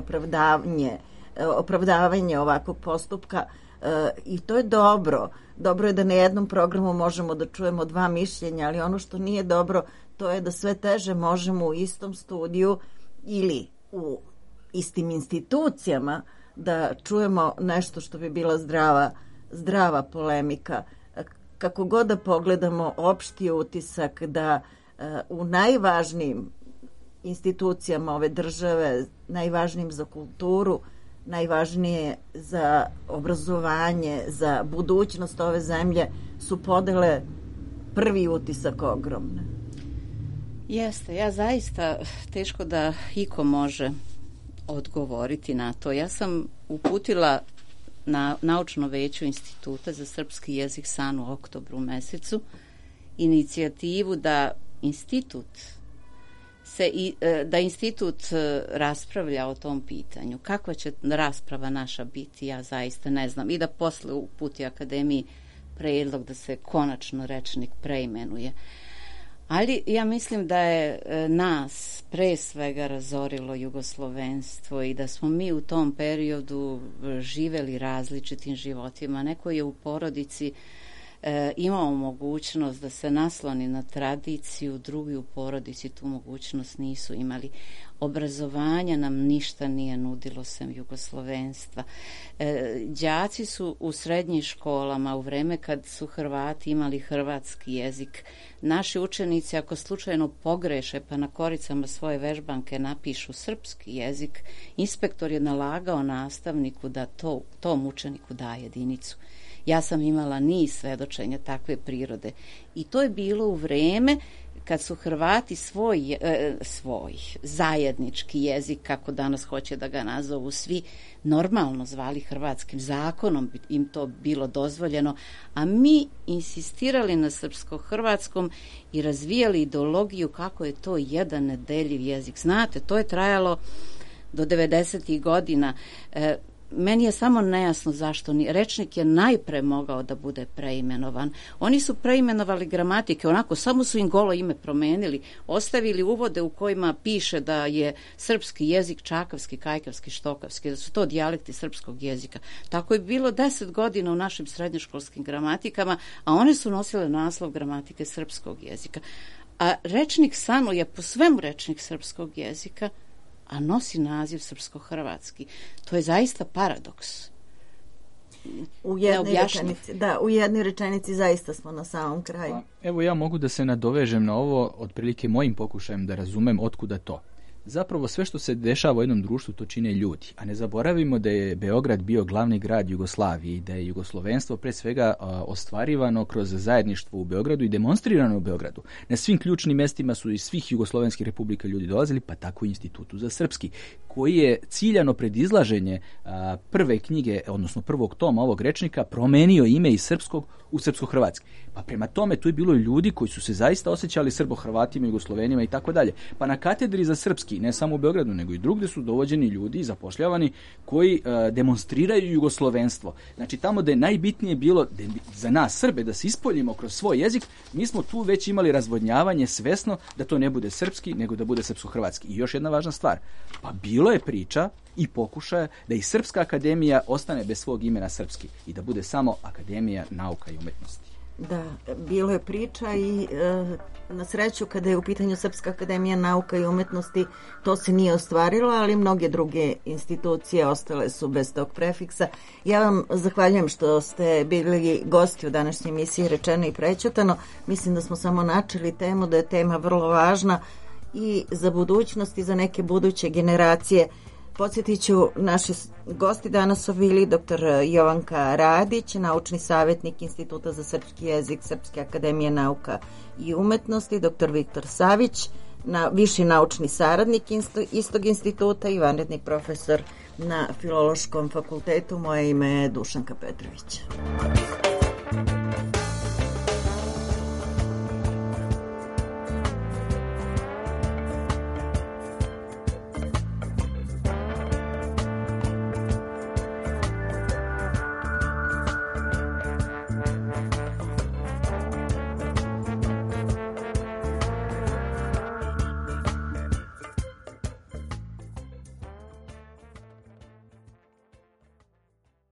opravdavanje ovakvog postupka i to je dobro. Dobro je da na jednom programu možemo da čujemo dva mišljenja, ali ono što nije dobro to je da sve teže možemo u istom studiju ili u istim institucijama da čujemo nešto što bi bila zdrava polemika. Kako god da pogledamo, opšti utisak da u najvažnijim institucijama ove države, najvažnijim za kulturu, najvažnije za obrazovanje, za budućnost ove zemlje, su podele prvi utisak ogromne. Jeste, ja zaista teško da iko može odgovoriti na to. Ja sam uputila na Naučno veće Instituta za srpski jezik SANU u oktobru mesecu inicijativu da institut raspravlja o tom pitanju. Kakva će rasprava naša biti, ja zaista ne znam. I da posle uputi akademiji predlog da se konačno rečnik preimenuje. Ali ja mislim da je nas pre svega razorilo jugoslovenstvo i da smo mi u tom periodu živeli različitim životima. Neko je u porodici imao mogućnost da se nasloni na tradiciju, drugi u porodici tu mogućnost nisu imali. Obrazovanja nam ništa nije nudilo sem jugoslovenstva. Đaci su u srednjim školama u vreme kad su Hrvati imali hrvatski jezik. Naši učenici ako slučajno pogreše pa na koricama svoje vežbanke napišu srpski jezik, inspektor je nalagao nastavniku da tom učeniku da jedinicu. Ja sam imala niz svedočenja takve prirode i to je bilo u vreme kad su Hrvati svoj zajednički jezik, kako danas hoće da ga nazovu svi, normalno zvali hrvatskim, zakonom im to bilo dozvoljeno, a mi insistirali na srpsko-hrvatskom i razvijali ideologiju kako je to jedan nedeljiv jezik. Znate, to je trajalo do 90. godina. meni je samo nejasno zašto rečnik je najpre mogao da bude preimenovan. Oni su preimenovali gramatike, onako samo su im golo ime promenili, ostavili uvode u kojima piše da je srpski jezik čakavski, kajkavski, štokavski, da su to dijalekti srpskog jezika. Tako je bilo 10 godina u našim srednjoškolskim gramatikama, a one su nosile naslov gramatike srpskog jezika. A rečnik SANU je po svemu rečnik srpskog jezika, a nosi naziv srpsko-hrvatski. To je zaista paradoks. U jednoj rečenici zaista smo na samom kraju. Evo ja mogu da se nadovežem na ovo, otprilike mojim pokušajem da razumem otkuda to. Zapravo sve što se dešava u jednom društvu to čine ljudi, a ne zaboravimo da je Beograd bio glavni grad Jugoslavije i da je jugoslovenstvo pre svega ostvarivano kroz zajedništvo u Beogradu i demonstrirano u Beogradu. Na svim ključnim mestima su iz svih jugoslovenskih republika ljudi dolazili, pa tako i Institutu za srpski, koji je ciljano pred izlaženje prve knjige, odnosno prvog toma ovog rečnika, promenio ime iz srpskog u srpsko-hrvatski. Pa prema tome tu je bilo ljudi koji su se zaista osjećali Srbo-Hrvatima, Jugoslovenima i tako dalje. Pa na katedri za srpski, ne samo u Beogradu, nego i drugde su dovođeni ljudi, zapošljavani, koji demonstriraju jugoslovenstvo. Znači tamo da je najbitnije bilo za nas Srbe da se ispoljimo kroz svoj jezik, mi smo tu već imali razvodnjavanje svesno da to ne bude srpski, nego da bude srpsko-hrvatski. I još jedna važna stvar, pa bilo je priča i pokušaja da i Srpska akademija ostane bez svog imena srpski i da bude samo Akademija nauka i umetnosti. Da, bilo je priča i na sreću kada je u pitanju Srpska akademija nauka i umetnosti to se nije ostvarilo, ali mnoge druge institucije ostale su bez tog prefiksa. Ja vam zahvaljujem što ste bili gosti u današnjoj emisiji Rečeno i prećutano. Mislim da smo samo načeli temu, da je tema vrlo važna i za budućnost i za neke buduće generacije. Podsjetit ću, naši gosti danas su bili dr. Jovanka Radić, naučni savjetnik Instituta za srpski jezik Srpske akademije nauka i umetnosti, dr. Viktor Savić, viši naučni saradnik istog instituta i vanredni profesor na Filološkom fakultetu. Moje ime je Dušanka Petrović.